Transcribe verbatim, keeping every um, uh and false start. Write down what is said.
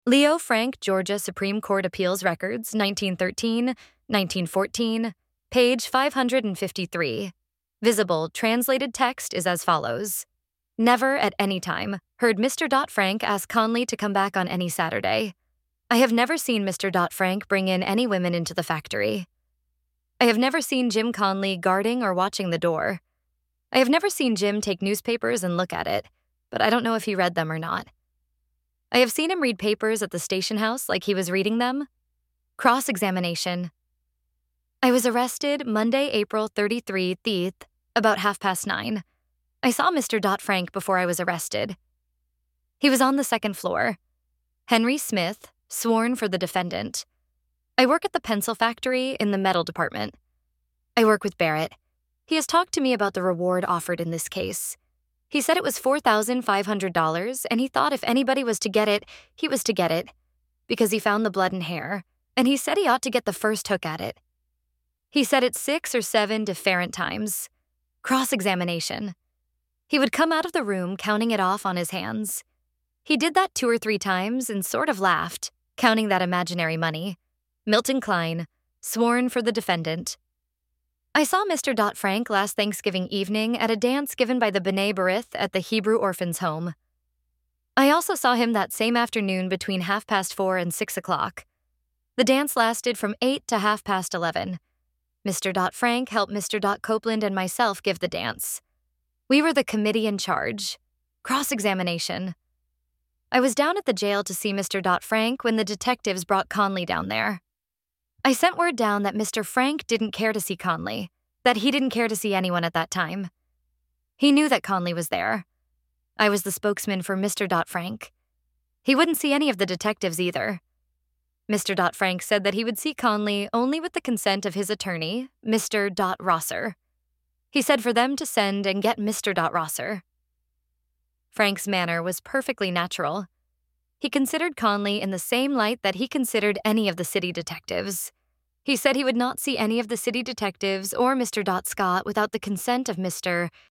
Leo Frank, Georgia Supreme Court Appeals Records, nineteen thirteen, nineteen fourteen, page five hundred fifty-three. Visible translated text is as follows. Never at any time heard Mister Frank ask Conley to come back on any Saturday. I have never seen Mister Frank bring in any women into the factory. I have never seen Jim Conley guarding or watching the door. I have never seen Jim take newspapers and look at it, but I don't know if he read them or not. I have seen him read papers at the station house like he was reading them. Cross-examination. I was arrested Monday, April thirty-third, about half past nine. I saw Mister Frank before I was arrested. He was on the second floor. Henry Smith, sworn for the defendant. I work at the pencil factory in the metal department. I work with Barrett. He has talked to me about the reward offered in this case. He said it was four thousand five hundred dollars, and he thought if anybody was to get it, he was to get it, because he found the blood and hair, and he said he ought to get the first hook at it. He said it six or seven different times. Cross-examination. He would come out of the room counting it off on his hands. He did that two or three times and sort of laughed, counting that imaginary money. Milton Klein, sworn for the defendant. I saw Mister Frank last Thanksgiving evening at a dance given by the B'nai B'rith at the Hebrew Orphans' Home. I also saw him that same afternoon between half past four and six o'clock. The dance lasted from eight to half past eleven. Mister Frank helped Mister Copeland and myself give the dance. We were the committee in charge. Cross-examination. I was down at the jail to see Mister Frank when the detectives brought Conley down there. I sent word down that Mister Frank didn't care to see Conley, that he didn't care to see anyone at that time. He knew that Conley was there. I was the spokesman for Mister Frank. He wouldn't see any of the detectives either. Mister Frank said that he would see Conley only with the consent of his attorney, Mister Rosser. He said for them to send and get Mister Rosser. Frank's manner was perfectly natural. He considered Conley in the same light that he considered any of the city detectives. He said he would not see any of the city detectives or Mister Scott without the consent of Mister